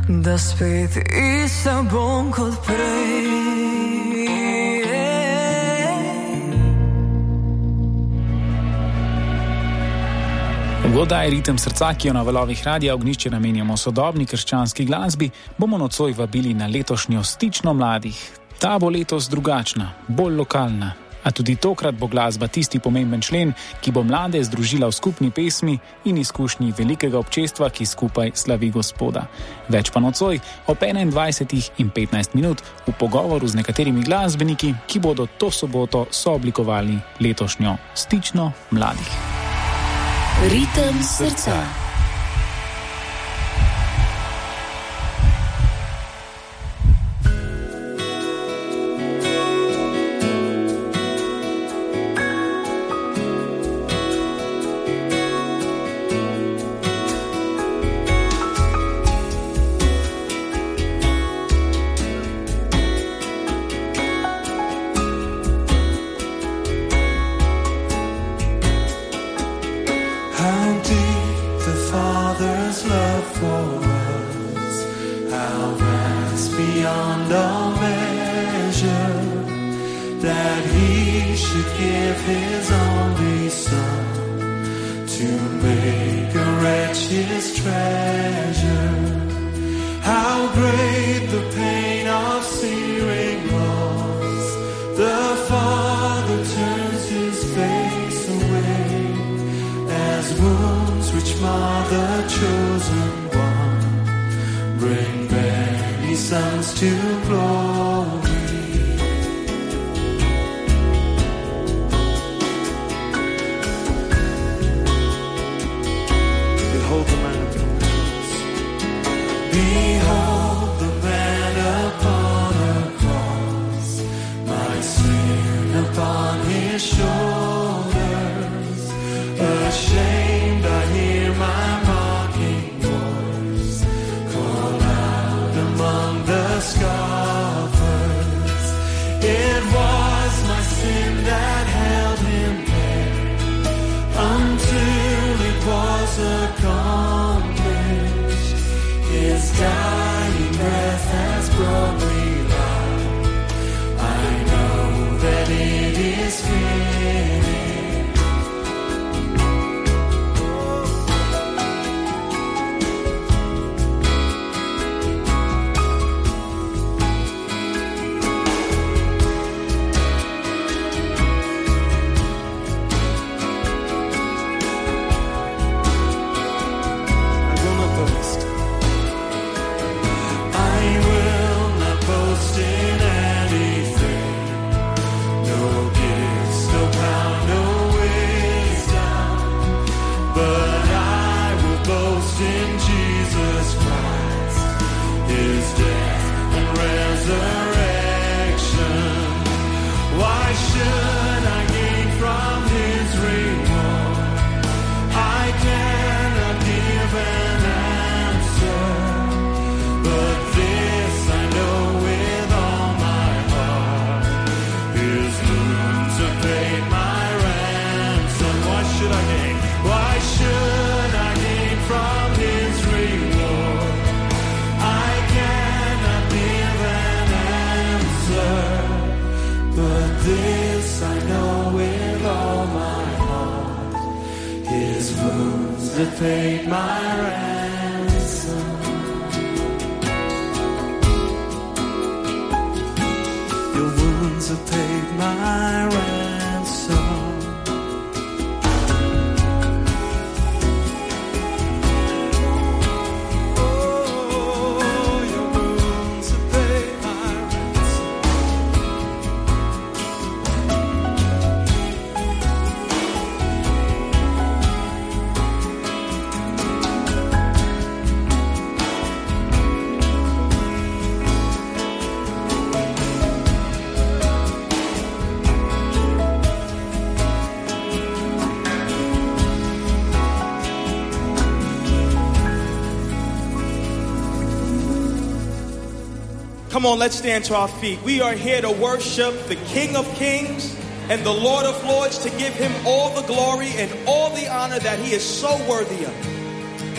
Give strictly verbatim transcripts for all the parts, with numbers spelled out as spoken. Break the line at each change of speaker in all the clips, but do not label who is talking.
da spet ista bom kot prej.
Voda je ritem srca, ki jo na valovih Radia Ognjišče namenjamo sodobni krščanski glasbi, bomo nocoj vabili na letošnjo Stično mladih. Ta bo letos drugačna, bolj lokalna. A tudi tokrat bo glasba tisti pomemben člen, ki bo mlade združila v skupni pesmi in izkušnji velikega občestva, ki skupaj slavi Gospoda. Več pa nocoj ob enaindvajsetih in petnajst minut v pogovoru z nekaterimi glasbeniki, ki bodo to soboto sooblikovali letošnjo Stično mladih.
Ritem srca.
Come on, let's stand to our feet. We are here to worship the King of Kings and the Lord of Lords, to give him all the glory and all the honor that he is so worthy of.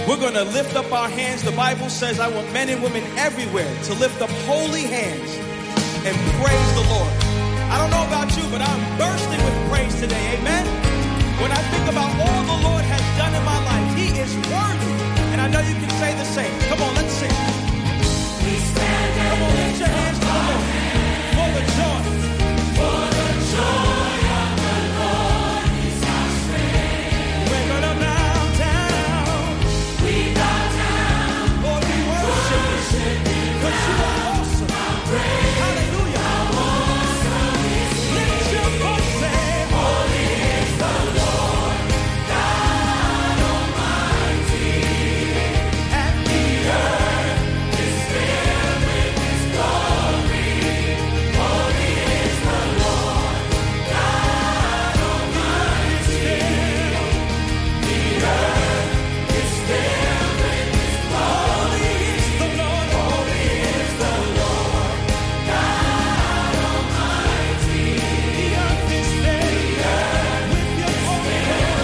We're going to lift up our hands. The Bible says, I want men and women everywhere to lift up holy hands and praise the Lord. I don't know about you, but I'm bursting with praise today. Amen? When I think about all the Lord has done in my life, He is worthy. And I know you can say the same. Come on, let's sing.
We stand and
Come on, lift your hands to the Lord. For the joy.
For the joy of the Lord is our strength.
We're going to bow down.
We bow down.
Lord, we worship you. Because you are awesome. Hallelujah. Lift your voice, say,
Holy is the Lord, God Almighty.
and the earth.
Is filled with His glory. Holy is the Lord, God Almighty. The earth is filled with His glory.
Holy is the Lord.
Holy is the Lord, God Almighty.
The earth is filled with your glory.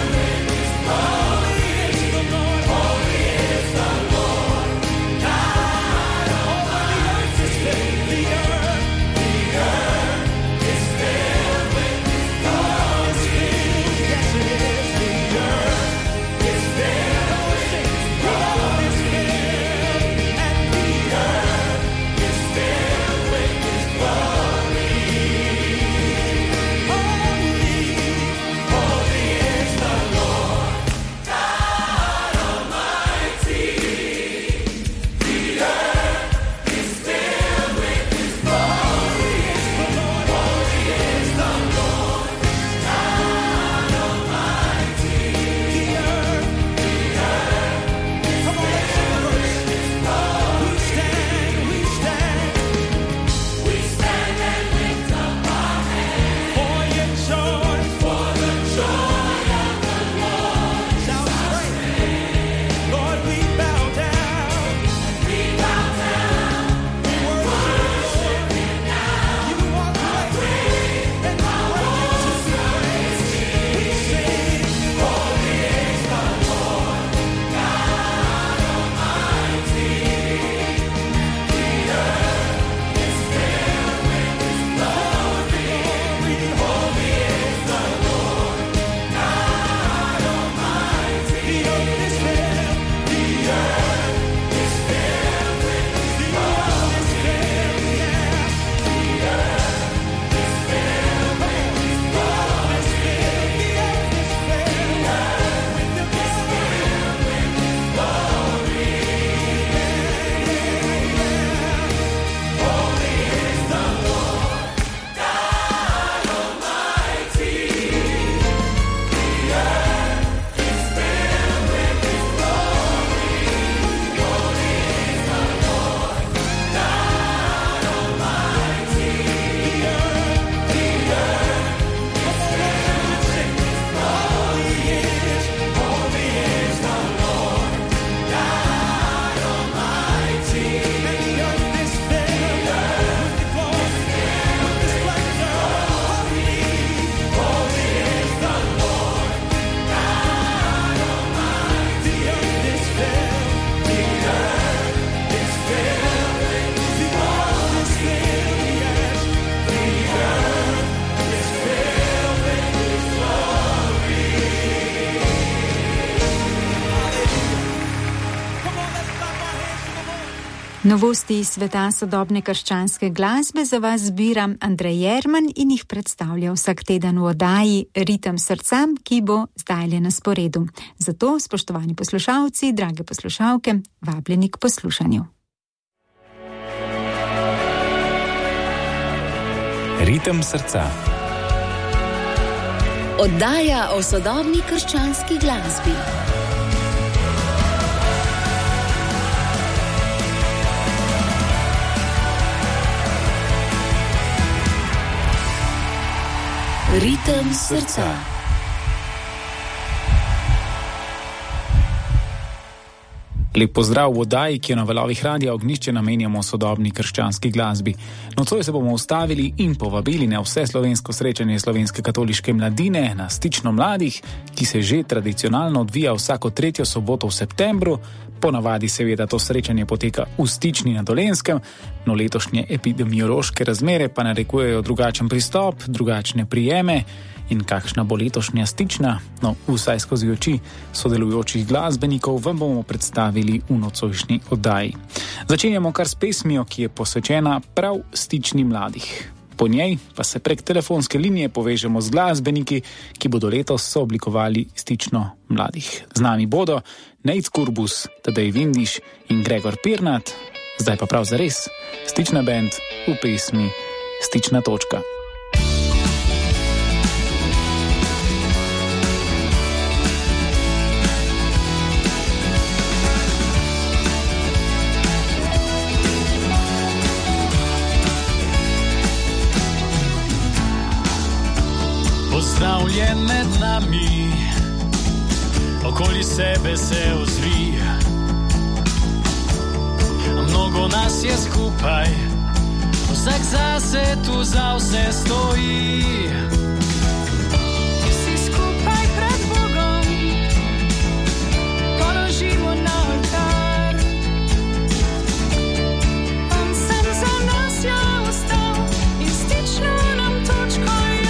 Holy is the Lord.
Holy is the Lord, God
All of the earth is filled. The earth
The earth is filled with His glory.
is filled. Yes, it is. The earth
Is filled
Come on, sing. The earth is filled. And the earth
is filled with His glory.
holy.
Holy is the Lord, God Almighty. The earth is filled with His glory. Holy is the Lord, God Almighty.
The earth. Come on, let's sing the verse. We stand, we stand
We stand and lift up our hands
for your joy.
for the joy of the Lord.
Shout strength. Lord, we bow down.
We bow down,
We worship you, Lord. You are great and greatly to be praised. We sing,
holy is the Lord, God Almighty. The earth is filled with His glory. Holy is the Lord, God Almighty.
the earth is filled.
The earth is filled with His
The earth is filled, yeah.
The earth is filled with His glory.
It's filled. The earth is filled with your glory.
Holy is the Lord, God Almighty. The earth is filled with His glory. Holy is the Lord, God Almighty. The earth, the earth is filled with His glory. Holy is the Lord, God Almighty.
And the earth is filled with the glory, with the splendor. Holy,
Holy is the Lord, God Almighty.
the earth is filled.
The earth is filled with His
The earth is filled, yes.
The earth is filled with His glory.
Come on, let's clap our hands to the Lord.
Novosti iz sveta sodobne krščanske glasbe za vas zbiram Andrej Jerman in jih predstavlja vsak teden v oddaji Ritem srca, ki bo zdajle na sporedu. Zato, spoštovani poslušalci, drage poslušalke, vabljeni k poslušanju.
Ritem srca.
Oddaja o sodobni krščanski glasbi. Ritem srca.
Lep pozdrav v oddaji, ki jo na valovih Radia Ognjišče namenjamo sodobni krščanski glasbi. Nocoj se bomo ustavili in povabili na vse slovensko srečanje slovenske katoliške mladine na Stično mladih, ki se že tradicionalno odvija vsako tretjo soboto v septembru. Ponavadi seveda to srečanje poteka v Stični na Dolenjskem, no letošnje epidemiološke razmere pa narekujejo drugačen pristop, drugačne prijeme. In kakšna bo letošnja Stična? No, vsaj skozi oči sodelujočih glasbenikov vam bomo predstavili v nocojšnji oddaji. Začenjamo kar s pesmijo, ki je posvečena prav Stični mladih. Po njej pa se prek telefonske linije povežemo z glasbeniki, ki bodo letos sooblikovali Stično mladih. Z nami bodo Nejc Kurbus, Tadej Vindiš in Gregor Pirnat. Zdaj pa prav zares Stična band v pesmi Stična točka.
Pozdravljen med nami, okoli sebe se ozri. Mnogo nas je skupaj, vsak zase tu za vse stoji. Vsi skupaj pred Bogom položimo na oltar. On sem za nas je ostal in stično nam točko je.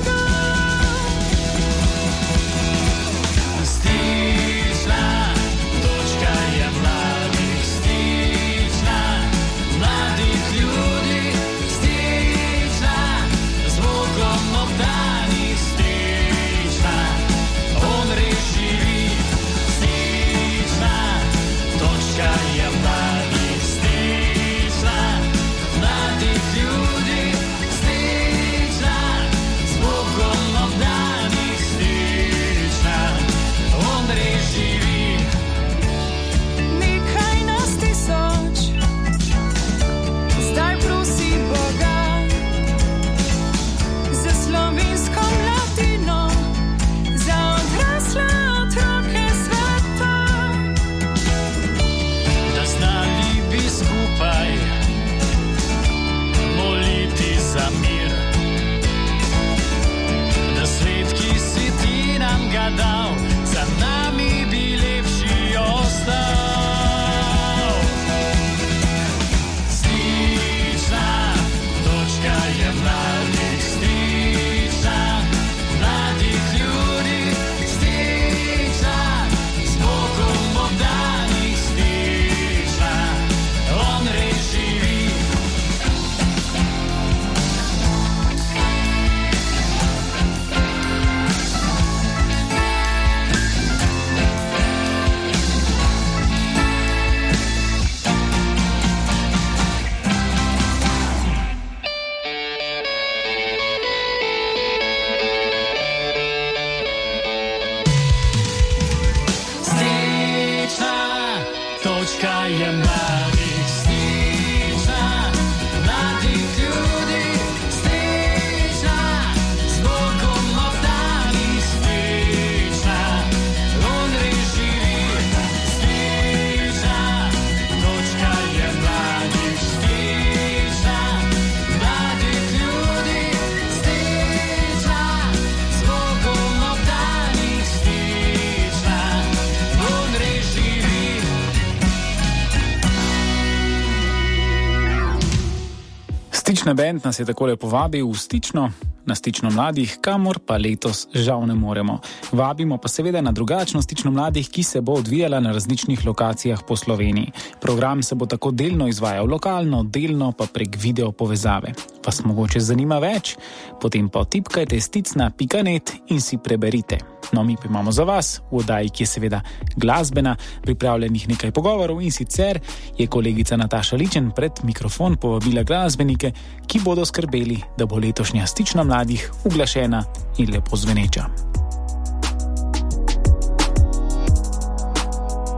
Stična band nas je takole povabil v Stično, na Stično mladih, kamor pa letos žal ne moremo. Vabimo pa seveda na drugačno Stično mladih, ki se bo odvijala na različnih lokacijah po Sloveniji. Program se bo tako delno izvajal lokalno, delno pa prek video povezave. Vas mogoče zanima več? Potem pa tipkajte sticna pika net in si preberite. No, mi pa imamo za vas v oddaji, ki je seveda glasbena, pripravljenih nekaj pogovorov in sicer je kolegica Nataša Ličen pred mikrofon povabila glasbenike, ki bodo skrbeli, da bo letošnja Stična mladih uglašena in lepo zveneča.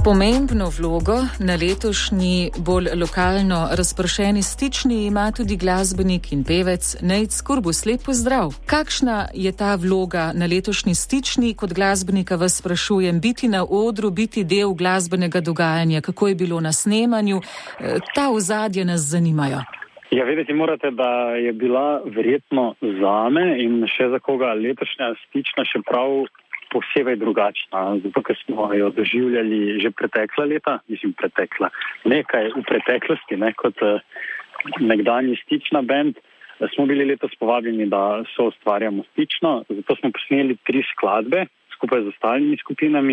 Pomembno vlogo na letošnji bolj lokalno razpršeni stični ima tudi glasbenik in pevec Nejc Kurbus. Lep pozdrav. Kakšna je ta vloga na letošnji stični? Kot glasbenika vas sprašujem, biti na odru, biti del glasbenega dogajanja, kako je bilo na snemanju, ta ozadja nas zanimajo.
Ja, vedeti morate, da je bila verjetno zame in še za koga letošnja stična še prav posebej drugačna, zato ker smo jo doživljali že pretekla leta, mislim pretekla, nekaj v preteklosti, ne, kot uh, nekdanji stična band. Smo bili letos povabljeni, da so ustvarjamo stično, zato smo posneli tri skladbe skupaj z ostalimi skupinami,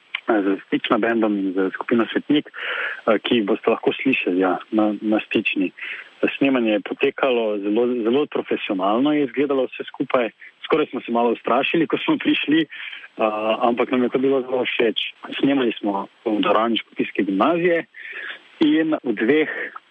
z stična bandom in z skupino Svetnik, uh, ki jih boste lahko slišali ja, na, na stični. Snemanje je potekalo zelo, zelo profesionalno, je izgledalo vse skupaj. Skoraj smo se malo ustrašili, ko smo prišli, uh, ampak nam je to bilo zelo všeč. Snemali smo v dvorani Škofijske gimnazije in v dveh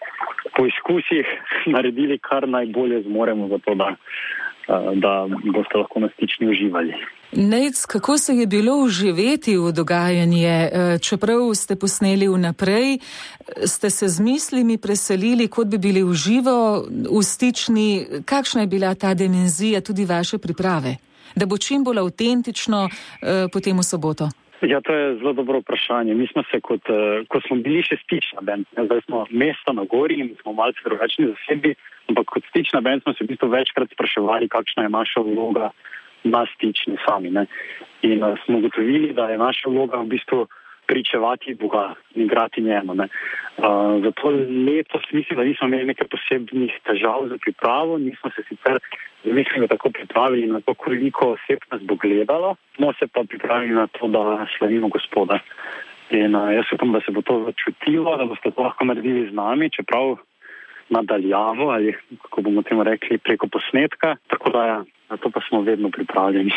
poizkusih naredili kar najbolje zmoremo za to, da, uh, da boste lahko na stični uživali.
Nejc, kako se je bilo uživeti v dogajanje? Čeprav ste posneli vnaprej, ste se z mislimi preselili, kot bi bili v živo v stični. Kakšna je bila ta dimenzija tudi vaše priprave? Da bo čim bolj avtentično eh, potem v soboto.
Ja, to je zelo dobro vprašanje. Mi smo se, kot, ko smo bili še stična band, zdaj smo mesto na gori in smo malce drugačni zasedbi, ampak kot stična band smo se v bistvu večkrat spraševali, kakšna je naša vloga na stični sami. Ne? In uh, smo ugotovili, da je naša vloga v bistvu pričevati Boga in igrati njemu. Ne? Uh, zato letos mislim, da nismo imeli nekaj posebnih težav za pripravo, nismo se sicer mislim, tako pripravili na to, koliko oseb nas bo gledalo, smo se pa pripravili na to, da slavimo Gospoda. In uh, jaz upam, da se bo to začutilo, da boste to lahko naredili z nami, čeprav nadaljavo ali, kako bomo temu rekli, preko posnetka, tako da ja, na to pa smo vedno pripravljeni.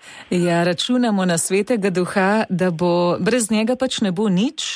Ja, računamo na Svetega Duha, da bo, brez njega pač ne bo nič.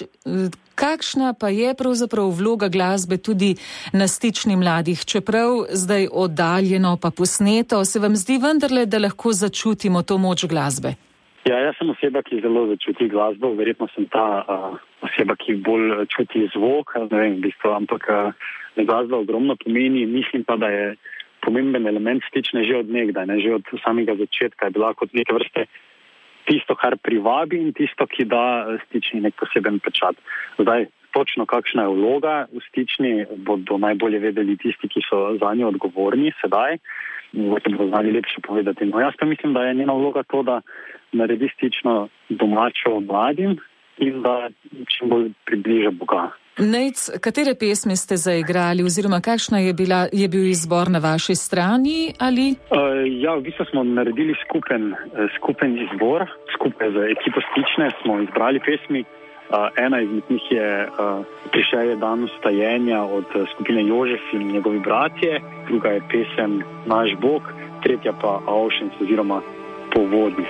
Kakšna pa je pravzaprav vloga glasbe tudi na stični mladih? Čeprav zdaj oddaljeno pa posneto, se vam zdi vendarle, da lahko začutimo to moč glasbe?
Ja, jaz sem oseba, ki zelo začuti glasbo, verjetno sem ta uh, oseba, ki bolj čuti zvok, ne vem, v bistvu, ampak uh, glasba ogromno pomeni, mislim pa, da je pomemben element stične že od nekdaj, ne, že od samega začetka je bila kot neke vrste tisto, kar privabi in tisto, ki da stični nek poseben pečat. Zdaj, točno kakšna je vloga v stični, bodo najbolje vedeli tisti, ki so za njo odgovorni sedaj, bodo znali lepše povedati. No, jaz pa mislim, da je njena vloga to, da naredi stično domačo mladim in da čim bolj približa Boga.
Nejc, katere pesmi ste zaigrali oziroma kakšna je, bila, je bil izbor na vaši strani? Ali?
Uh, ja, v bistvu smo naredili skupen, skupen izbor, skupaj z ekipo stične smo izbrali pesmi. Uh, ena izmed njih je uh, Prišel je dan vstajenja od skupine Jožef in njegovi bratje, druga je pesem Naš Bog, tretja pa Oceans oziroma Po vodi.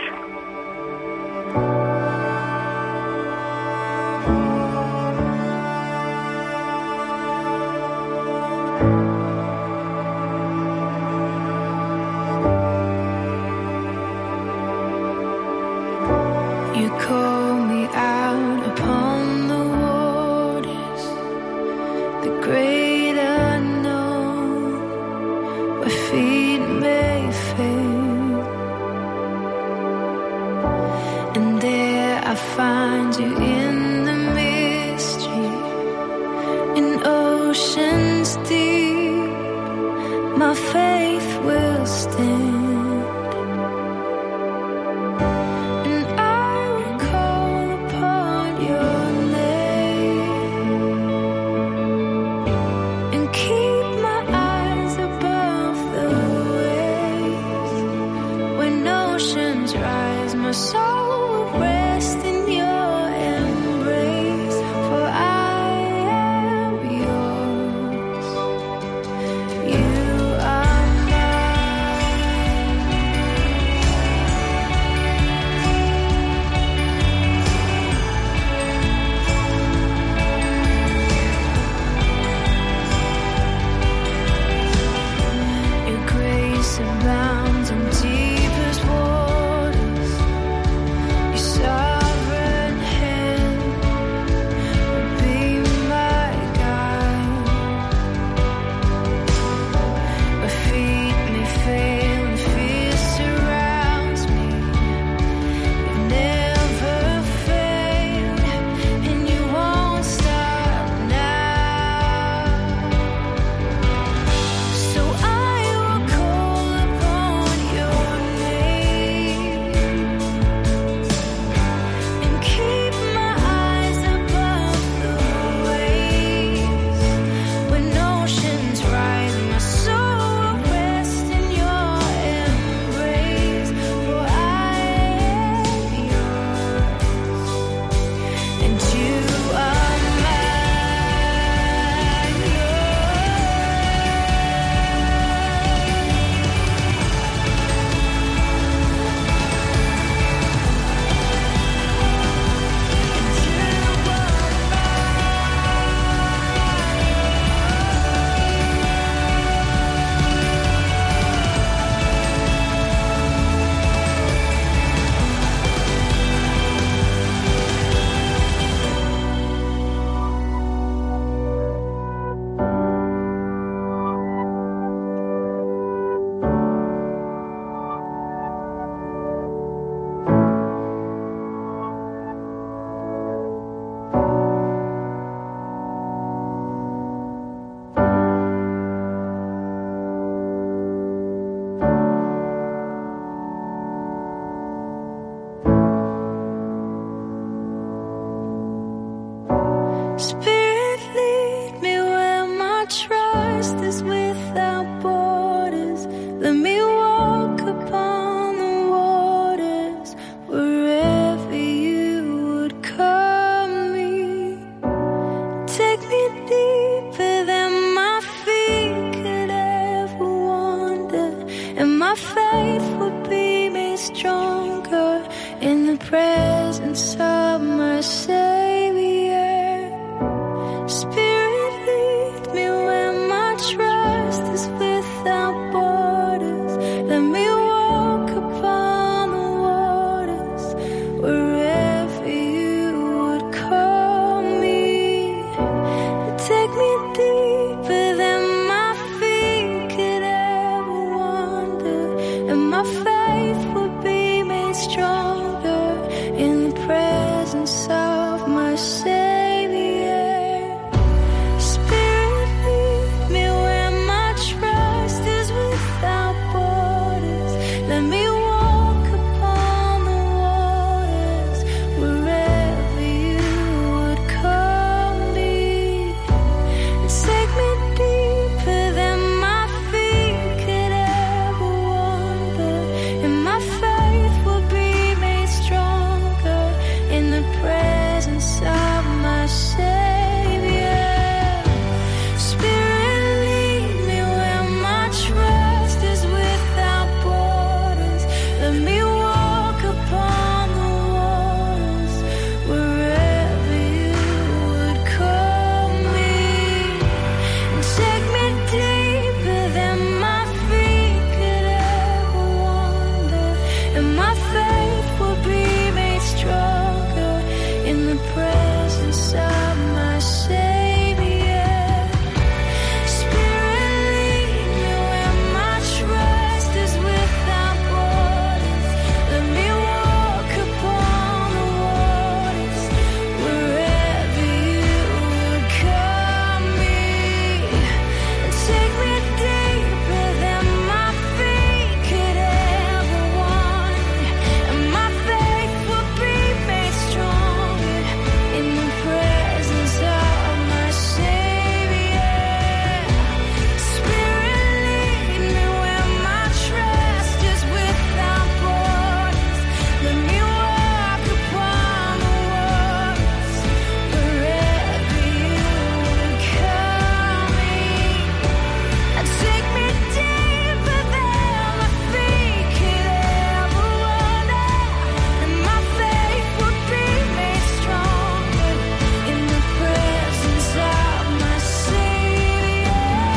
Spirit, lead me where my trust is without borders. Let me walk upon the waters wherever you would call me. Take me deeper than my feet could ever wander, and my faith would be made stronger in the presence of my Savior. Spirit, lead me where my trust is without borders. Let me walk upon the waters wherever you would call me. Take me deeper than my feet could ever wander, and my faith would be made stronger in the presence of my Savior. Spirit, lead me where my trust is without borders. Let me walk upon the waters wherever you would call me. Take me deeper than my feet could ever wander, and my faith will be made stronger in the presence of my Savior. Spirit, lead me where my trust is without borders. Let me walk upon the waters wherever you would call me. Take me deeper than my feet could ever wander, and my faith will be made stronger in the presence of my Savior. Spirit, lead me where my trust is without borders. Let me walk upon the waters wherever you would call me. Take me deeper than my feet could ever wander, and my faith will be made stronger in the presence of my Savior. Spirit, lead me where my trust is without borders. Let me walk upon the waters wherever you would call me. Take me deeper than my feet could ever wander, and my faith would be made stronger in the presence of my Savior.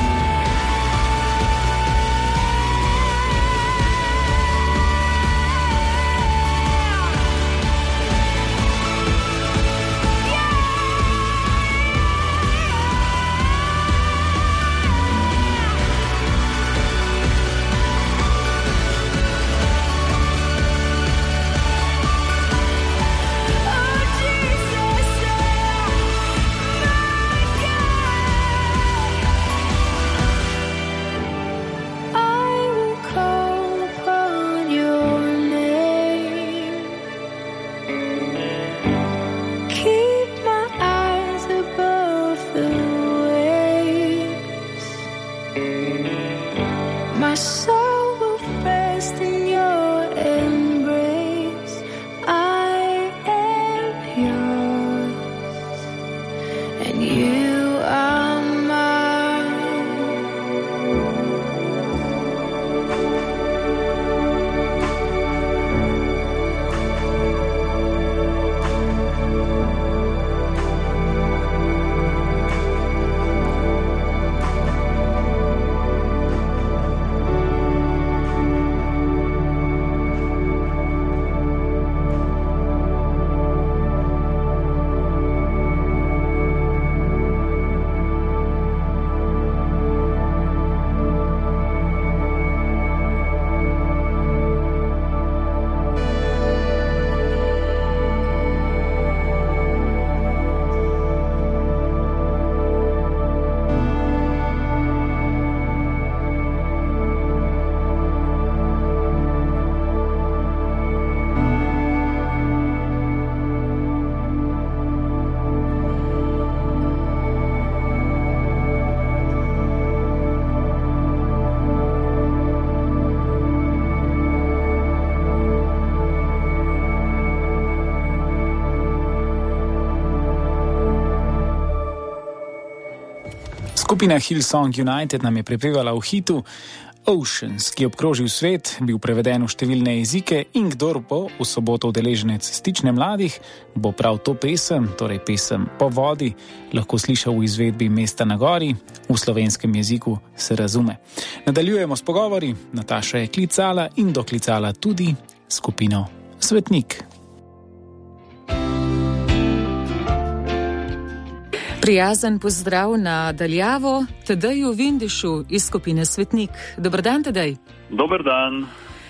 Oh Jesus, I will call upon your name. Keep my eyes above the waves. My soul will rest in your embrace. I am yours, and you are mine.
Skupina Hillsong United nam je prepevala v hitu Oceans, ki je obkrožil svet, bil preveden v številne jezike in kdor bo v soboto udeleženec Stične mladih, bo prav to pesem, torej pesem Po vodi, lahko slišal v izvedbi Mesta na gori, v slovenskem jeziku se razume. Nadaljujemo s pogovori, Nataša je klicala in doklicala tudi skupino Svetnik.
Prijazen pozdrav na daljavo Tadeju Vindišu iz skupine Svetnik. Dobar dan, Tadej.
Dobar dan.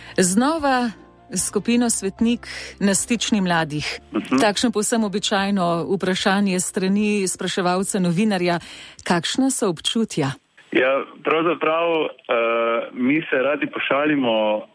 Znova skupino Svetnik na Stični mladih. Uh-huh. Takšno povsem običajno vprašanje strani spraševalca novinarja. Kakšna so občutja?
Ja, pravzaprav uh, mi se radi pošalimo, uh,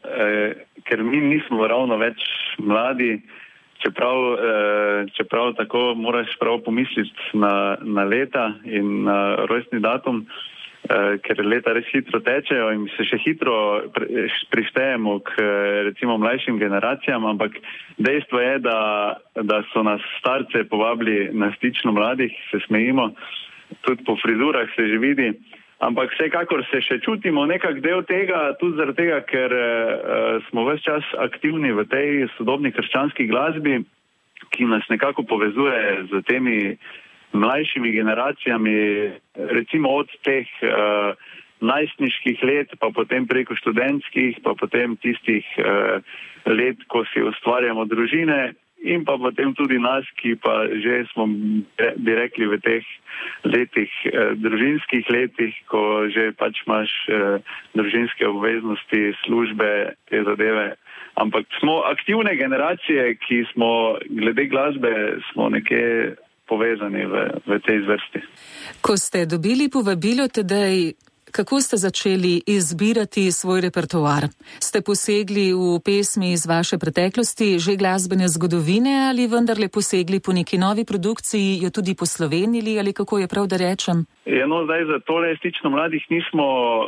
ker mi nismo ravno več mladi. Čeprav, eh, čeprav tako moraš prav pomisliti na, na leta in na rojstni datum, eh, ker leta res hitro tečejo in se še hitro pre, prištejemo k recimo mlajšim generacijam, ampak dejstvo je, da, da so nas starce povabili na Stično mladih, se smejimo, tudi po frizurah se že vidi. Ampak vsekakor se še čutimo nekak del tega, tudi zaradi tega, ker uh, smo ves čas aktivni v tej sodobni krščanski glasbi, ki nas nekako povezuje z temi mlajšimi generacijami, recimo od teh uh, najstniških let, pa potem preko študentskih, pa potem tistih uh, let, ko si ustvarjamo družine, in pa potem tudi nas, ki pa že smo, bi rekli, v teh letih, eh, družinskih letih, ko že pač imaš eh, družinske obveznosti, službe, te zadeve. Ampak smo aktivne generacije, ki smo glede glasbe, smo nekje povezani v, v tej zvrsti.
Ko ste dobili povabilo, Tadej, kako ste začeli izbirati svoj repertoar? Ste posegli v pesmi iz vaše preteklosti, že glasbene zgodovine, ali vendarle posegli po neki novi produkciji, jo tudi poslovenili, ali kako je prav, da rečem?
Ja, no, zdaj za tole Stično mladih nismo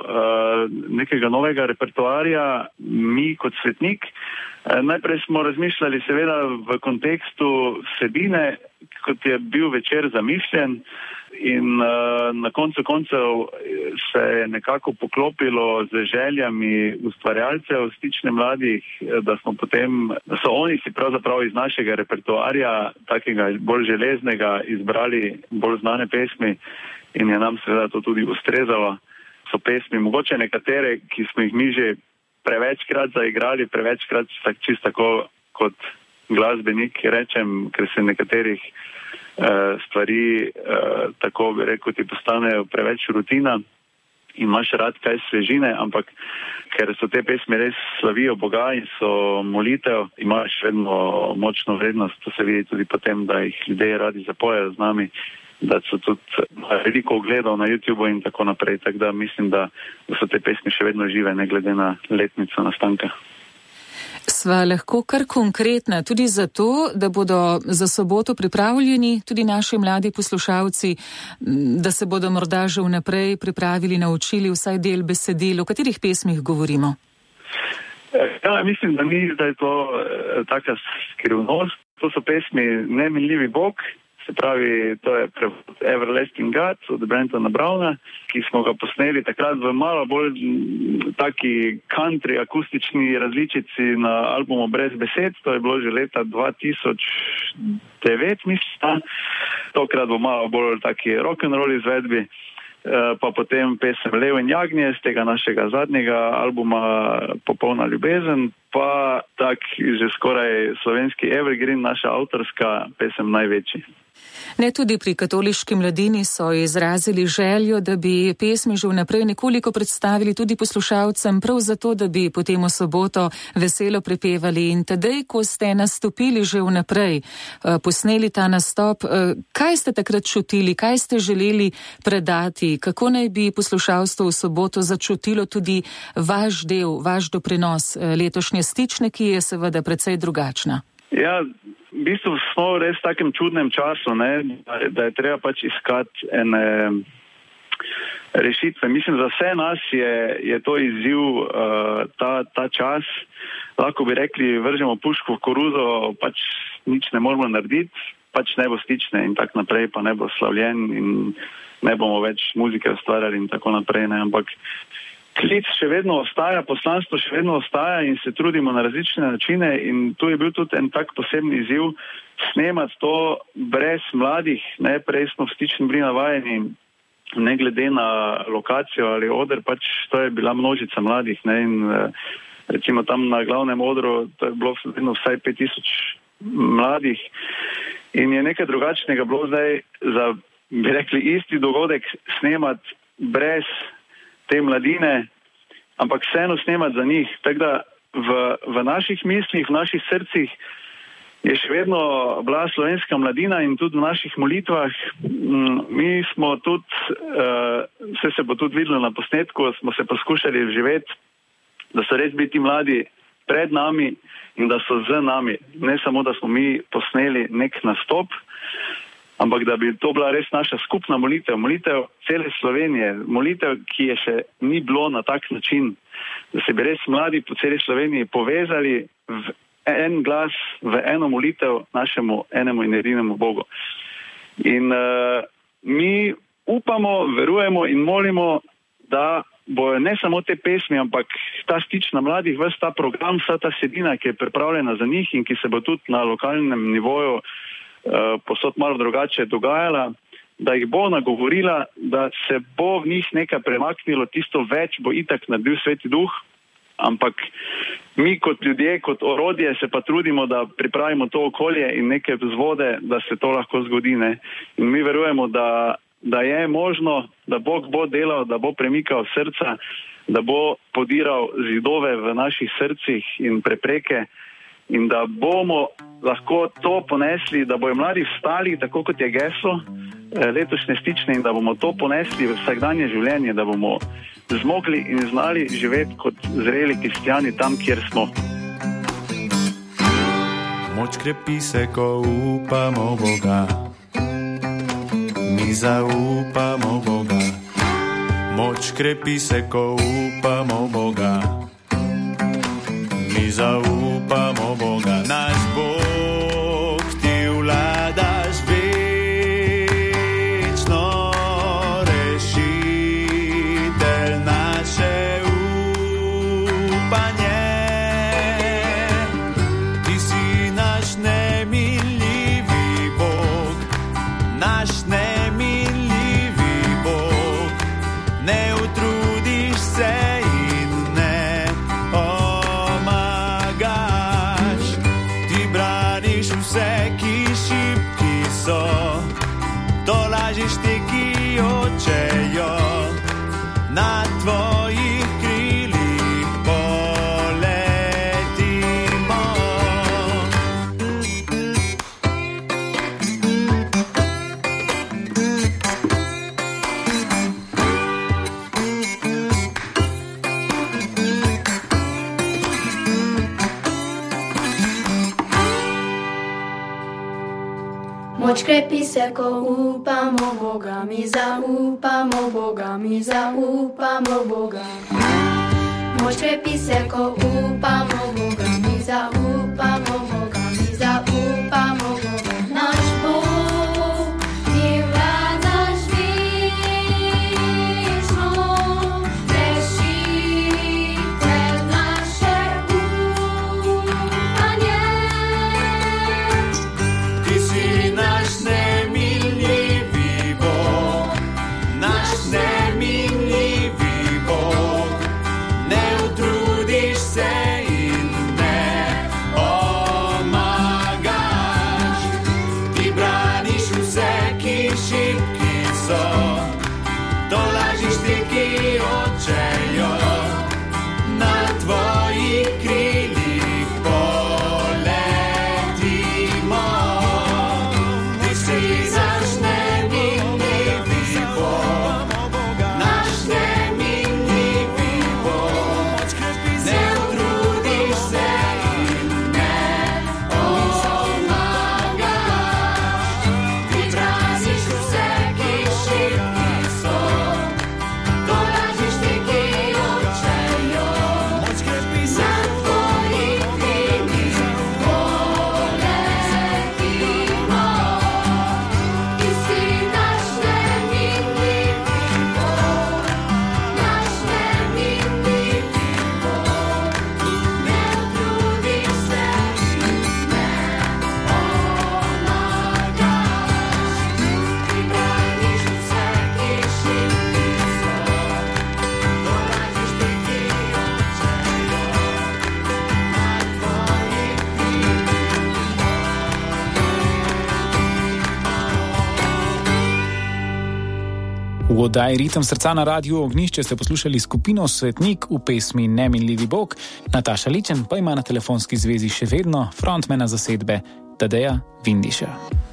uh, nekega novega repertoarja, mi kot Svetnik. Uh, najprej smo razmišljali seveda v kontekstu vsebine, kot je bil večer zamišljen. In uh, na koncu koncev se je nekako poklopilo z željami ustvarjalcev Stične mladih, da smo potem, da so oni si pravzaprav iz našega repertoarja, takega bolj železnega, izbrali bolj znane pesmi in je nam seveda to tudi ustrezalo. So pesmi, mogoče nekatere, ki smo jih mi že prevečkrat zaigrali, prevečkrat tak, čisto tako kot glasbenik rečem, ker se nekaterih stvari, tako bi rekel, ti postanejo preveč rutina in imaš rad kaj svežine, ampak ker so te pesmi res slavijo Boga in so molitev, imaš vedno močno vrednost, to se vidi tudi potem, da jih ljudje radi zapojejo z nami, da so tudi veliko ogledov na YouTubeu in tako naprej, tako da mislim, da so te pesmi še vedno žive, ne glede na letnico nastanka.
Sva lahko kar konkretna tudi zato, da bodo za soboto pripravljeni tudi naši mladi poslušalci, da se bodo morda že vnaprej pripravili, naučili vsaj del besedil, o katerih pesmih govorimo?
Ja, mislim, da ni zdaj to eh, taka skrivnost. To so pesmi Neminljivi Bog, se pravi, to je Everlasting God od Brentona Browna, ki smo ga posneli takrat v malo bolj taki country akustični različici na albumu Brez besed, to je bilo že leta dva tisoč devet, mislim. Tokrat bo malo bolj taki rock'n'roll izvedbi, pa potem pesem Lev in jagnje z tega našega zadnjega albuma Popolna ljubezen, pa tak že skoraj slovenski evergreen, naša avtorska pesem Največji.
Ne, tudi pri katoliški mladini so izrazili željo, da bi pesmi že vnaprej nekoliko predstavili tudi poslušalcem, prav zato, da bi potem v soboto veselo prepevali. In tedaj, ko ste nastopili že vnaprej, posneli ta nastop, kaj ste takrat čutili, kaj ste želeli predati, kako naj bi poslušalstvo v soboto začutilo tudi vaš del, vaš doprinos letošnje Stične, ki je seveda precej drugačna?
Ja, v bistvu smo res v takem čudnem času, ne, da je treba pač iskati ene rešitve. Mislim, za vse nas je, je to izziv uh, ta, ta čas. Lahko bi rekli, vržemo puško v koruzo, pač nič ne moramo narediti. pač ne bo stične in tak naprej, pa ne bo slavljen in ne bomo več muzike ustvarjali in tako naprej, ne, ampak klic še vedno ostaja, poslanstvo še vedno ostaja in se trudimo na različne načine in tu je bil tudi en tak posebni izziv snemati to brez mladih, ne, prej smo v stični bili navajeni, ne glede na lokacijo ali oder, pač to je bila množica mladih, ne, in recimo tam na glavnem odru, to je bilo vedno vsaj pet tisoč mladih in je nekaj drugačnega bilo zdaj za, bi rekli, isti dogodek snemati brez te mladine, ampak vseeno snemati za njih. Tako da v, v naših mislih, v naših srcih je še vedno bila slovenska mladina in tudi v naših molitvah. Mi smo tudi, uh, vse se bo tudi videlo na posnetku, smo se poskušali vživeti, da so res bili ti mladi pred nami in da so z nami. Ne samo, da smo mi posneli nek nastop, ampak da bi to bila res naša skupna molitev, molitev cele Slovenije, molitev, ki je še ni bilo na tak način, da se bi res mladi po celi Sloveniji povezali v en glas, v eno molitev našemu enemu in edinemu Bogu. In uh, mi upamo, verujemo in molimo, da bojo ne samo te pesmi, ampak ta stična mladih, ves ta program, vsa ta sedina, ki je pripravljena za njih in ki se bo tudi na lokalnem nivoju posod malo drugače dogajala, da jih bo nagovorila, da se bo v njih nekaj premaknilo, tisto več bo itak naredil Sveti Duh, ampak mi kot ljudje, kot orodje se pa trudimo, da pripravimo to okolje in neke vzvode, da se to lahko zgodi, ne. In mi verujemo, da, da je možno, da Bog bo delal, da bo premikal srca, da bo podiral zidove v naših srcih in prepreke, in da bomo lahko to ponesli, da bojo mladi vstali, tako kot je geslo letošnje stične, in da bomo to ponesli v vsakdanje življenje, da bomo zmogli in znali živeti kot zreli kristjani tam, kjer smo.
Moč krepi se, ko upamo Boga, mi zaupamo Boga. Moč krepi se, ko upamo Boga, mi zaupamo Boga. Naš Bog, ti vladaš večno, rešitelj naše upanje. Ti si naš nemiljivi Bog, naš nemiljivi Bog, ne utrudiš se in ne vse, ki šibki so, tolažiš te, ki očejo, na tvojih krilih poletimo.
Moč krepi se, ko upamo Boga, mi zaupamo Boga, mi zaupamo Boga. Moč krepi se, ko upamo Boga, mi zaupamo Boga, mi zaupamo Boga. Naš Bog, ti vladaš večno, rešitelj naše upanje.
Ti si naš nemiljivi Bog, naš nemiljivi Bog, ne utrudiš se in ne omagaš.
V oddaji Ritem srca na Radiu Ognjišče ste poslušali skupino Svetnik v pesmi Neminljivi Bog, Nataša Ličen pa ima na telefonski zvezi še vedno frontmana zasedbe Tadeja Vindiša.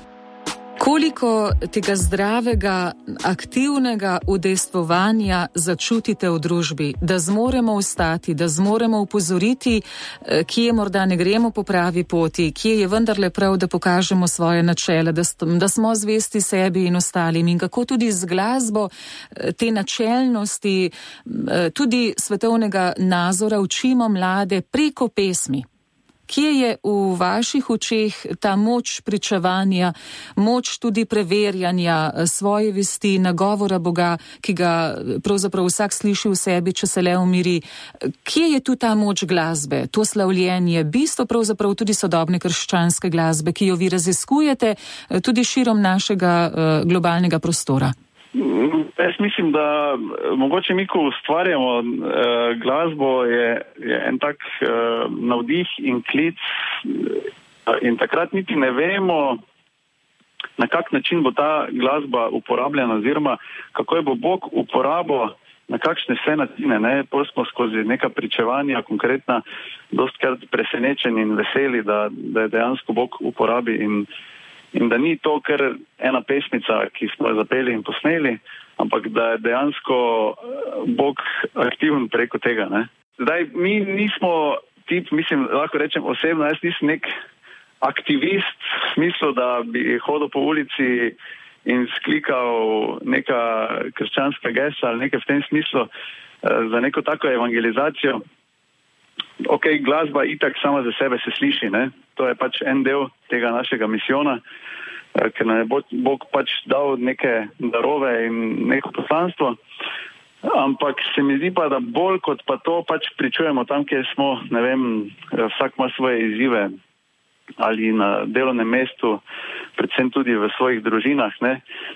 Koliko tega zdravega, aktivnega udejstvovanja začutite v družbi, da zmoremo vstati, da zmoremo upozoriti, kje morda ne gremo po pravi poti, kje je vendarle prav, da pokažemo svoje načele, da, da smo zvesti sebi in ostalim in kako tudi z glasbo te načelnosti, tudi svetovnega nazora učimo mlade preko pesmi. Kje je v vaših očeh ta moč pričevanja, moč tudi preverjanja svoje vesti, nagovora Boga, ki ga pravzaprav vsak sliši v sebi, če se le umiri? Kje je tu ta moč glasbe, to slavljenje, bistvo pravzaprav tudi sodobne krščanske glasbe, ki jo vi raziskujete tudi širom našega uh, globalnega prostora?
Jaz mislim, da mogoče mi, ko ustvarjamo eh, glasbo, je, je en tak eh, navdih in klic in takrat niti ne vemo, na kak način bo ta glasba uporabljena oziroma kako je bo Bog uporabil na kakšne vse načine. Ne? Pol smo skozi neka pričevanja konkretna dostkrat presenečeni in veseli, da, da je dejansko Bog uporabi in In da ni to kar ena pesmica, ki smo jo zapeli in posneli, ampak da je dejansko Bog aktiven preko tega. Ne? Zdaj, mi nismo tip, mislim, lahko rečem osebno, jaz nisem nek aktivist v smislu, da bi hodil po ulici in sklikal neka krščanska gesla ali nekaj v tem smislu za neko tako evangelizacijo. Ok, glasba itak sama za sebe se sliši, ne? To je pač en del tega našega misijona, ker nam je Bog pač dal neke darove in neko poslanstvo, ampak se mi zdi pa, da bolj kot pa to pač pričujemo tam, kjer smo, ne vem, vsak ima svoje izzive ali na delovnem mestu, predvsem tudi v svojih družinah, ne?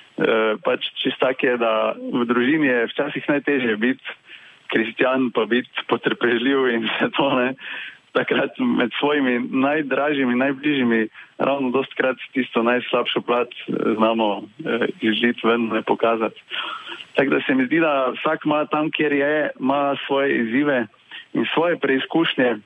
Pač čist tak je, da v družini je včasih najtežje biti kristjan, pa biti potrpežljiv in vse to, ne, takrat med svojimi najdražjimi, najbližjimi ravno dostkrat tisto najslabšo plat znamo eh, izžiti ven, ne pokazati. Tako da se mi zdi, da vsak ima tam, kjer je, ima svoje izzive in svoje preizkušnje,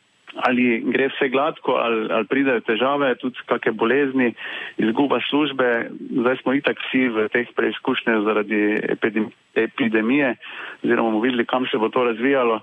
ali gre vse gladko, ali, ali pridejo težave, tudi kakšne bolezni, izguba službe. Zdaj smo itak vsi v teh preizkušnjah zaradi epidemije, oziroma bomo videli, kam se bo to razvijalo.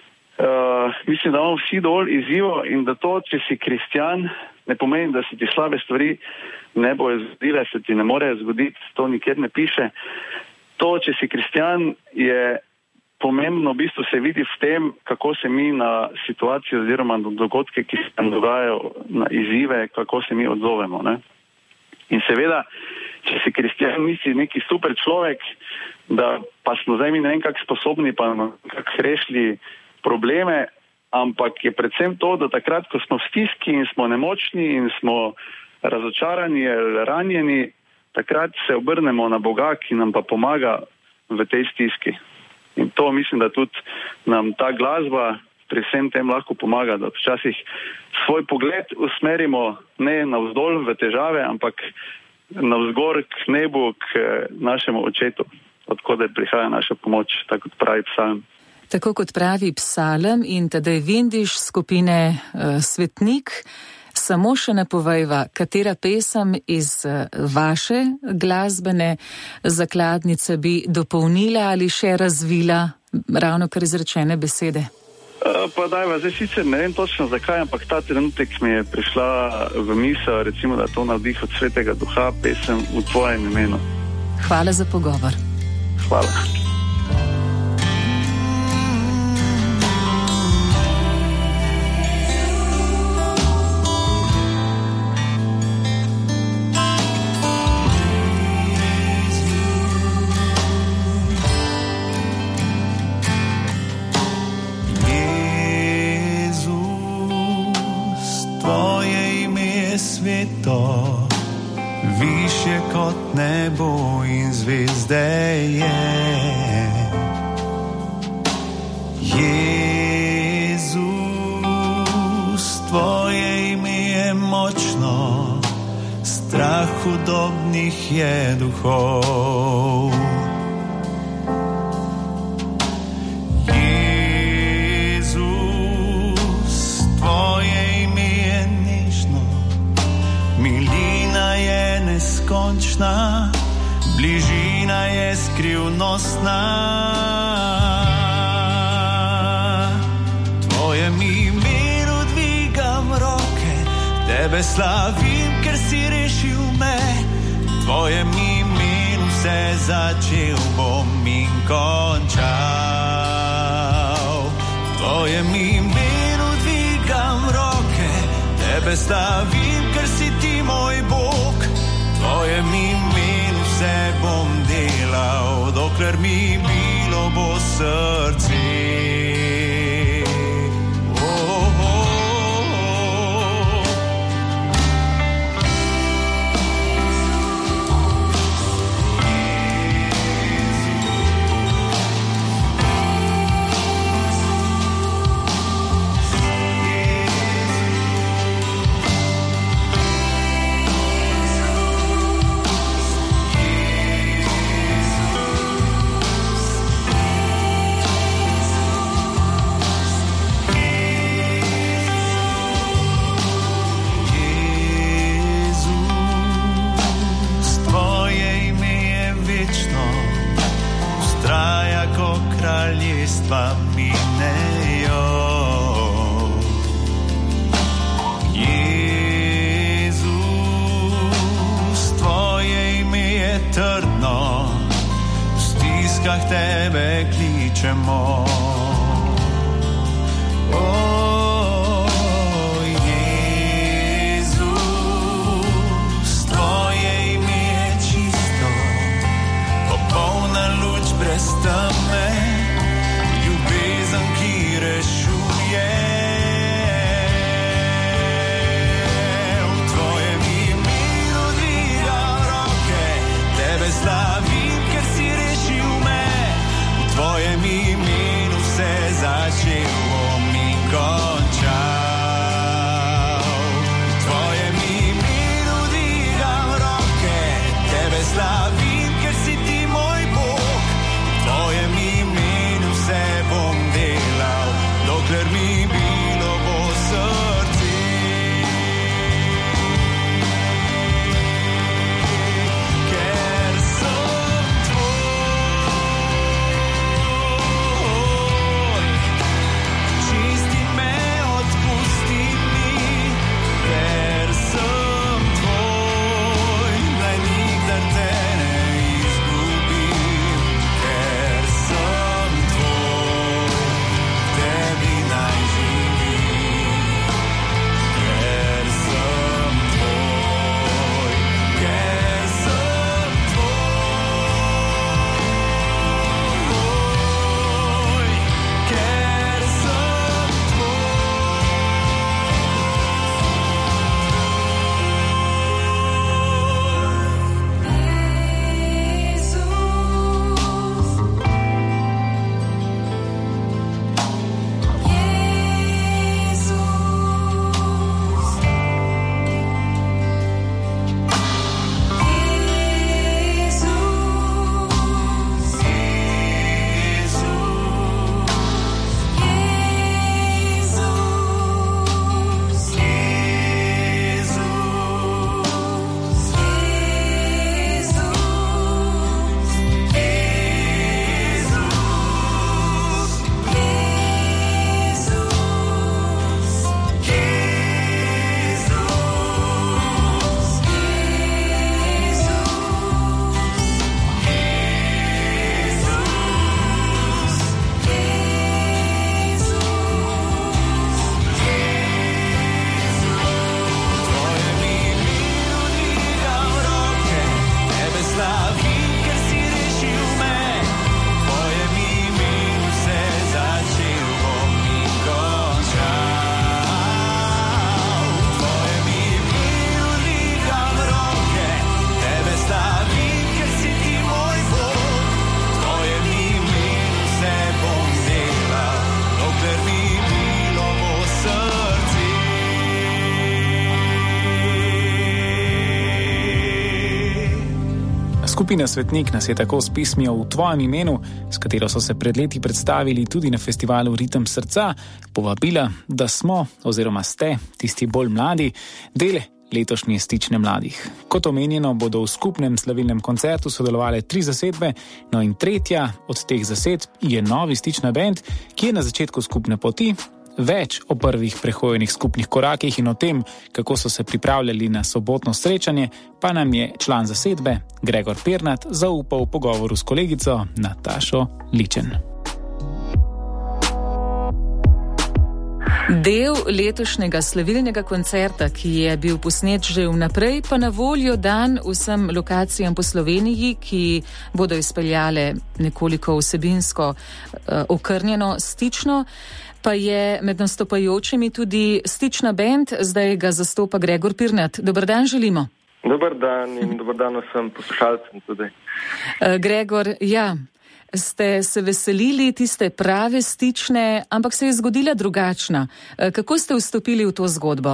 Uh, mislim, da imamo vsi dovolj izzivo in da to, če si kristjan, ne pomeni, da se ti slabe stvari ne bojo zgodile, se ti ne morejo zgoditi, to nikjer ne piše. To, če si kristjan, je pomembno v bistvu se vidi v tem, kako se mi na situacijo oziroma na dogodke, ki se nam dogajajo, na izzive, kako se mi odzovemo. Ne? In seveda, če si kristjan, nisi neki super človek, da pa smo zdaj mi ne vem kak sposobni, pa kak rešili probleme, ampak je predvsem to, da takrat, ko smo v stiski in smo nemočni in smo razočarani ali ranjeni, takrat se obrnemo na Boga, ki nam pa pomaga v tej stiski. In to mislim, da tudi nam ta glasba pri vsem tem lahko pomaga, da včasih svoj pogled usmerimo ne navzdol v težave, ampak navzgor k nebu, k našemu očetu, odkode prihaja naša pomoč, tako kot pravi psalm.
Tako kot pravi psalm in Tadej Vindiš skupine uh, Svetnik, samo še ne povejva, katera pesem iz uh, vaše glasbene zakladnice bi dopolnila ali še razvila ravno kar izrečene besede.
Uh, pa dajva, zdaj sicer ne vem točno zakaj, ampak ta trenutek mi je prišla v misel, recimo, da to navdih od Svetega Duha, pesem v tvojem imenu.
Hvala za pogovor.
Hvala.
Više kot nebo in zvezde je. Jezus, tvoje ime je močno, strah hudobnih je duhov. je skrivnostna. Tvojem imenu dvigam roke, tebe slavim, ker si rešil me. Tvojem imenu vse začel bom in končal. Tvojem imenu dvigam roke, tebe slavim, ker si ti moj Bog. Tvojem imenu vse bom delal, dokler mi milo bo srce. Kraljestva minejo. Jezus, tvoje ime je trdno, v stiskah tebe kličemo. O, Jezus, tvoje ime je čisto, popolna luč brez teme. Slavim, ker si rešil me. V tvojem imenu vse začel bom in končal. V tvojem imenu dvigam roke, tebe slavim, ker si ti moj Bog. V tvojem imenu vse bom delal, dokler mi bilo bo srce.
Skupina Svetnik nas je tako s pismijo V tvojem imenu, s katero so se pred leti predstavili tudi na festivalu Ritem srca, povabila, da smo oziroma ste tisti bolj mladi del letošnje Stične mladih. Kot omenjeno, bodo v skupnem slavilnem koncertu sodelovale tri zasedbe, no in tretja od teh zasedb je novi Stična band, ki je na začetku skupne poti. Več o prvih prehojenih skupnih korakih in o tem, kako so se pripravljali na sobotno srečanje, pa nam je član zasedbe Gregor Pirnat zaupal v pogovoru s kolegico Natašo Ličen.
Del letošnjega slavilnega koncerta, ki je bil posnet že vnaprej, pa na voljo dan vsem lokacijam po Sloveniji, ki bodo izpeljale nekoliko vsebinsko uh, okrnjeno Stično, pa je med nastopajočimi tudi Stična band, zdaj ga zastopa Gregor Pirnat. Dober dan želimo.
Dober dan in dober dan vsem poslušalcem tudi.
Uh, Gregor, ja. Ste se veselili tiste prave Stične, ampak se je zgodila drugačna. Kako ste vstopili v to zgodbo?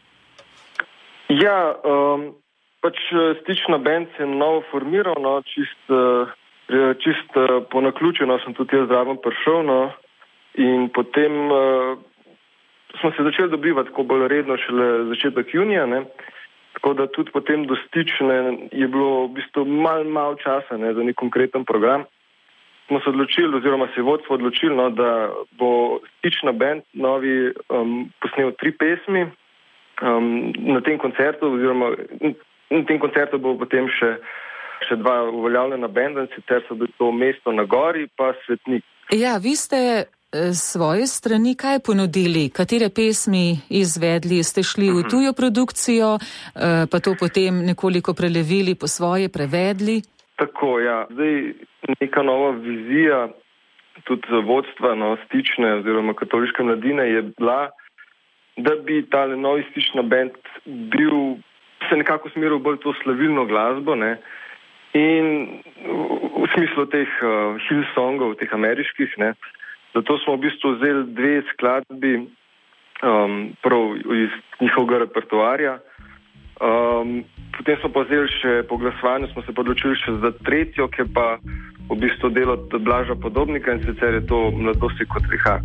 Ja, um, pač Stična band se je novo formiral, no, čist, čist po naključju, no, sem tudi jaz zraven prišel, no, in potem uh, smo se začeli dobivati tako bolj redno šele začetek junija, ne, tako da tudi potem do Stične je bilo v bistvu malo mal časa, ne, za nek konkreten program. Smo se odločili, oziroma se je vodstvo odločilo, no, da bo Stična band novi um, posnel tri pesmi um, na tem koncertu, oziroma na tem koncertu bo potem še, še dva uveljavljena benda, sicer so bili to Mesto na gori pa Svetnik.
Ja, vi ste svoje strani kaj ponudili? Katere pesmi izvedli? Ste šli v tujo produkcijo, pa to potem nekoliko prelevili po svoje, prevedli?
Tako, ja. Zdaj neka nova vizija tudi vodstva, no, Stične oziroma katoliške mladine je bila, da bi tale novi Stična band bil, se nekako smeril bolj to slavilno glasbo, ne, in v, v smislu teh uh, Hillsongov, teh ameriških, ne. Zato smo v bistvu vzeli dve skladbi um, prav iz njihovega repertoarja. Um, potem smo pa vzeli še po glasovanju, smo se pa odločili še za tretjo, ki je pa v bistvu delo Blaža Podobnika, in sicer je to Mladosti kot vihar.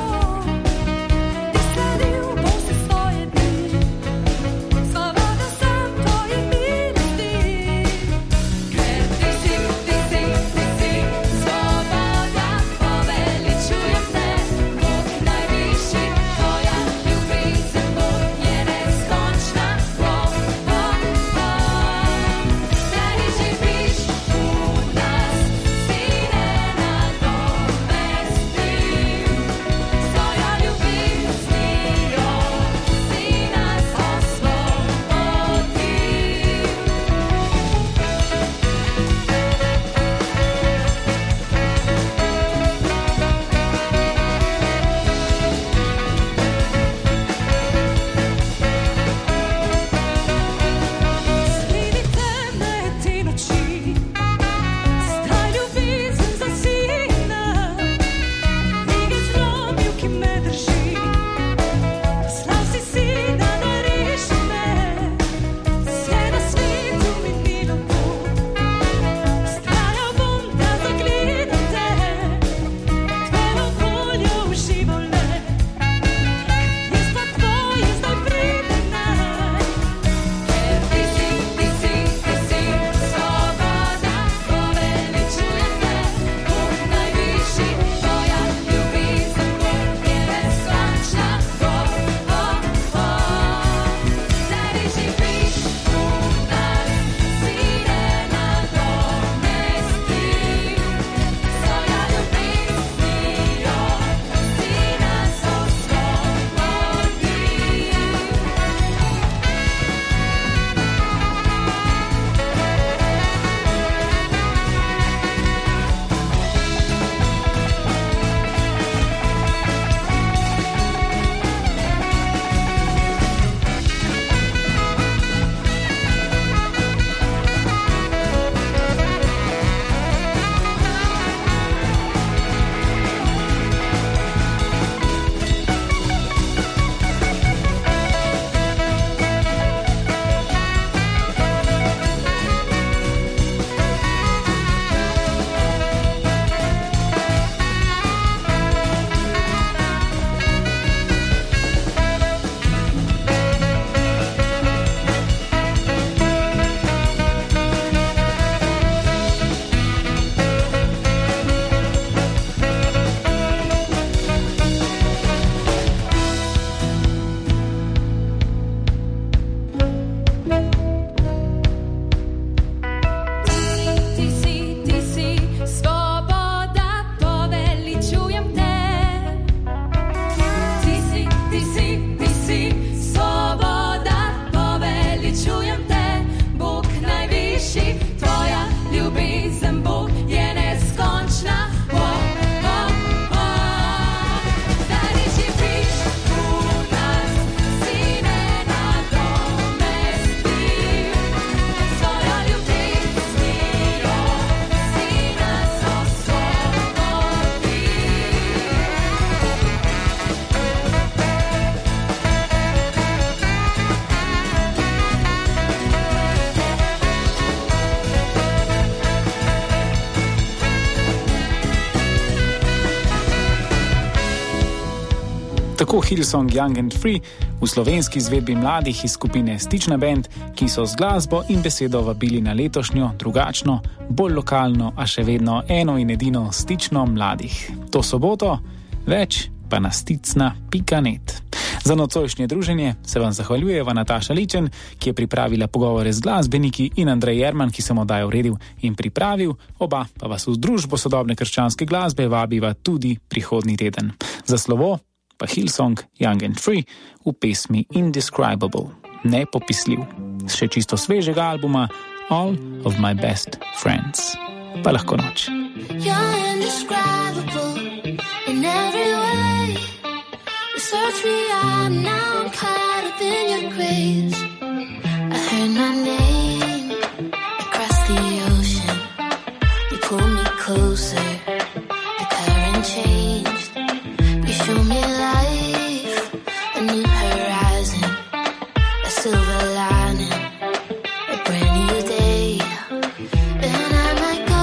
Svoboda se
Tako Hillsong Young and Free v slovenski izvedbi mladih iz skupine Stična band, ki so z glasbo in besedo vabili na letošnjo, drugačno, bolj lokalno, a še vedno eno in edino Stično mladih. To soboto, več pa na sticna pika net. Za nocojšnje druženje se vam zahvaljujeva Nataša Ličen, ki je pripravila pogovore z glasbeniki, in Andrej Jerman, ki sem oddajo uredil in pripravil. Oba pa vas v družbo sodobne krščanske glasbe vabiva tudi prihodnji teden. Za slovo pa Hillsong Young and Free v pesmi Indescribable, nepopisljiv, še čisto svežega albuma All of My Best Friends. Pa lahko noč.
You're indescribable in every way. You search me out, now I'm caught up in your grace. I heard my name across the ocean. You pulled me closer, the current changed. You showed me life, a new horizon, a silver lining, a brand new day. And I might go,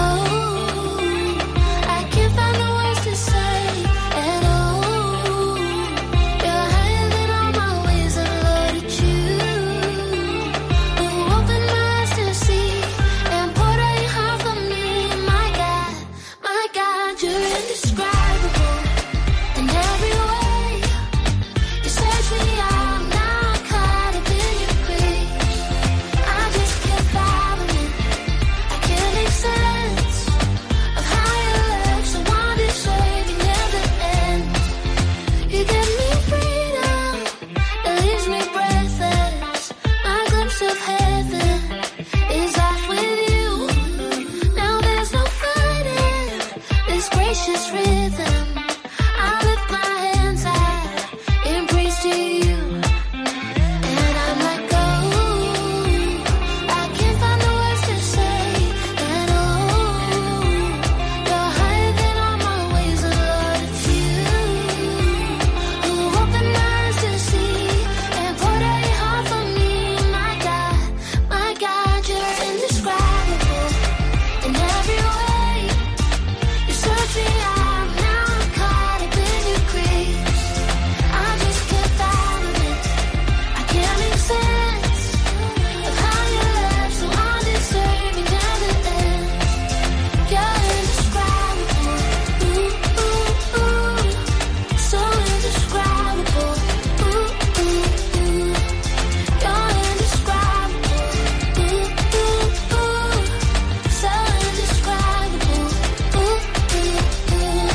I can't find the words to say at all. You're higher than all my ways, I Lord, it's you who opened my eyes to see and poured out your heart for me. My God, my God, you're indescribable in every way. You search me out, now I'm caught up in your grace. I just can't fathom it, I can't make sense of how your love so undeserving never ends. You give me freedom that leaves me breathless. My glimpse of heaven is life with you. Now there's no fighting this gracious rhythm. I lift my hands high in praise to you. And I'm like, oh, I can't find the words to say at all. You're higher than all my ways, oh Lord, it's you who opened my eyes to see and poured out your heart for me. My God, my God, you're indescribable in every way. You search me out, now I'm caught up in your grace. I just can't fathom it, I can't make sense of how your love so undeserving never ends. You're indescribable, ooh, ooh, ooh, so indescribable, ooh, ooh, ooh. You're indescribable, ooh, ooh, ooh, so indescribable, ooh, ooh, ooh.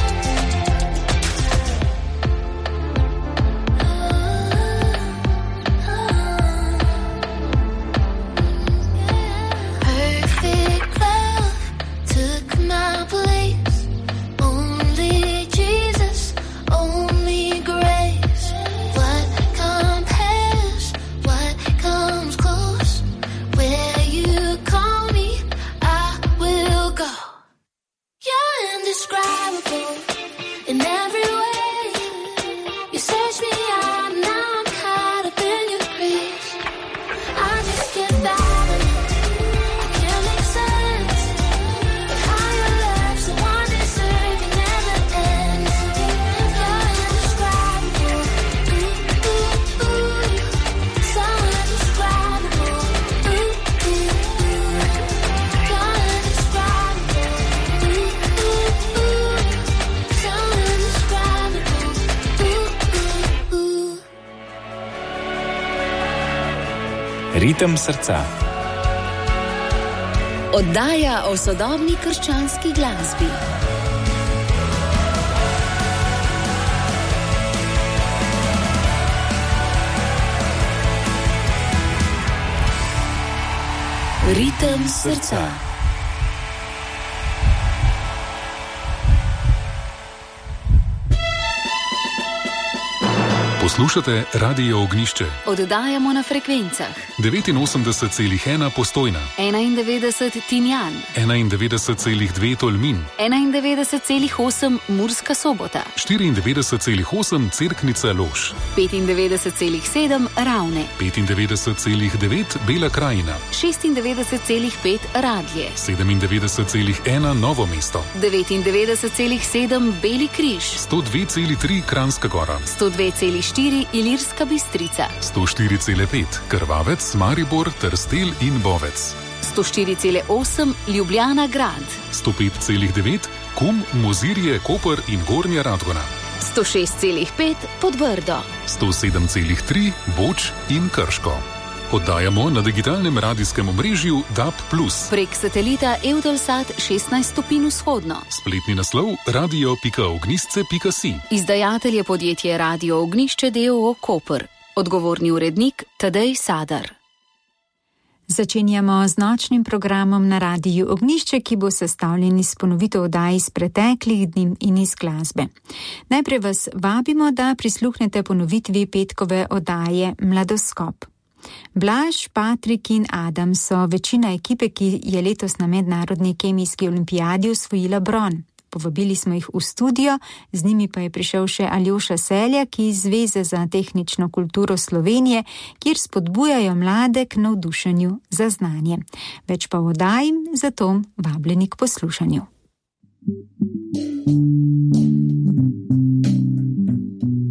Perfect love took my place. Only Jesus, only grace. What compares? What comes close? Where you call me, I will go. You're indescribable in every way. You search me out, now I'm caught up in your grace. I just can't fathom it, I can't make sense of how your love so undeserving never ends. You're indescribable, ooh, ooh, ooh, so indescribable, ooh, ooh, ooh. You're indescribable, ooh, ooh, ooh, so indescribable, ooh, ooh, ooh.
Ritem srca.
Oddaja o sodobni krščanski glasbi. Ritem srca.
Poslušate Radio Ognišče.
Oddajamo na frekvencah
devetinosemdeset celih ena Postojna,
enaindevetdeset Tinjan,
enaindevetdeset celih dve Tolmin,
enaindevetdeset celih osem Murska Sobota,
štiriindevetdeset celih osem Cerknica Lož,
petindevetdeset celih sedem Ravne,
petindevetdeset celih devet Bela krajina,
šestindevetdeset celih pet Radlje,
sedemindevetdeset celih ena Novo mesto,
devetindevetdeset celih sedem Beli križ,
sto dve celih tri Kranjska gora,
sto dve celih štiri Ilirska Bistrica,
sto štiri celih pet Krvavec, Maribor, Trstelj in Bovec,
sto štiri celih osem Ljubljana grad,
sto pet celih devet Kum, Mozirje, Koper in Gornja Radgona,
sto šest celih pet Podbrdo,
sto sedem celih tri Boč in Krško. Oddajamo na digitalnem radijskem omrežju D A B plus.
Prek satelita Eutelsat šestnajst stopinj vzhodno.
Spletni naslov radio pika ognjišče pika si.
Izdajatelj je podjetje Radio Ognišče d. o. o. Koper. Odgovorni urednik Tadej Sadar.
Začenjamo z nočnim programom na Radiju Ognišče, ki bo sestavljen iz ponovitev oddaj iz preteklih dni in iz glasbe. Najprej vas vabimo, da prisluhnete ponovitvi petkove oddaje Mladoskop. Blaž, Patrik in Adam so večina ekipe, ki je letos na mednarodni kemijski olimpijadi osvojila bron. Povabili smo jih v studio, z njimi pa je prišel še Aljoša Seljak iz Zveze za tehnično kulturo Slovenije, kjer spodbujajo mlade k navdušenju za znanje. Več pa oddaji, zato vabljeni k poslušanju.